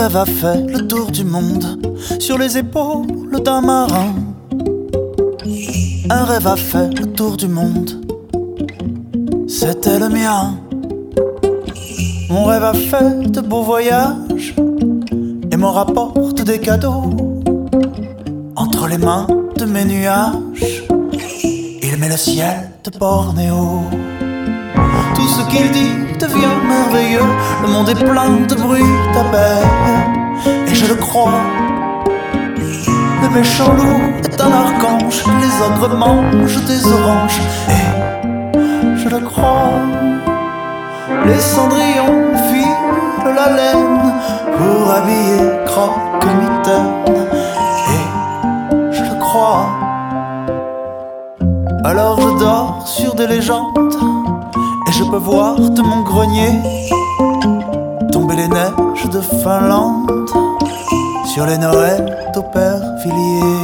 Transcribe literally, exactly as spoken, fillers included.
rêve a fait le tour du monde sur les épaules d'un marin. Un rêve a fait le tour du monde, c'était le mien. Mon rêve a fait de beaux voyages et me rapporte des cadeaux. Entre les mains de mes nuages, il met le ciel de Bornéo. Tout ce qu'il dit devient merveilleux, le monde est plein de bruit d'abeilles, et je le crois. Le méchant loup est un archange, les ogres mangent des oranges, et je le crois. Les cendrillons filent la laine pour habiller Croque-Mitaine, et je le crois. Alors je dors sur des légendes, et je peux voir de mon grenier tomber les neiges de Finlande sur les Noëls d'Aubervilliers.